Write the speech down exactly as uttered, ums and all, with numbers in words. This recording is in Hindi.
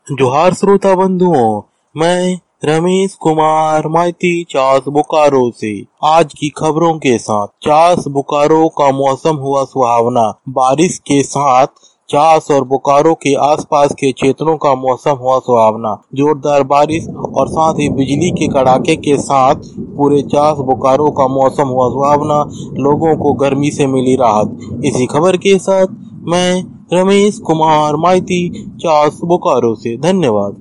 जोहार श्रोता बंधुओं, मैं रमेश कुमार माइती चास बोकारो से आज की खबरों के साथ। चास बोकारो का मौसम हुआ सुहावना। बारिश के साथ चास और बोकारो के आसपास के क्षेत्रों का मौसम हुआ सुहावना। जोरदार बारिश और साथ ही बिजली के कड़ाके के साथ पूरे चास बोकारो का मौसम हुआ सुहावना। लोगों को गर्मी से मिली राहत। इसी खबर के साथ मैं रमेश कुमार माइती चास बोकारो से। धन्यवाद।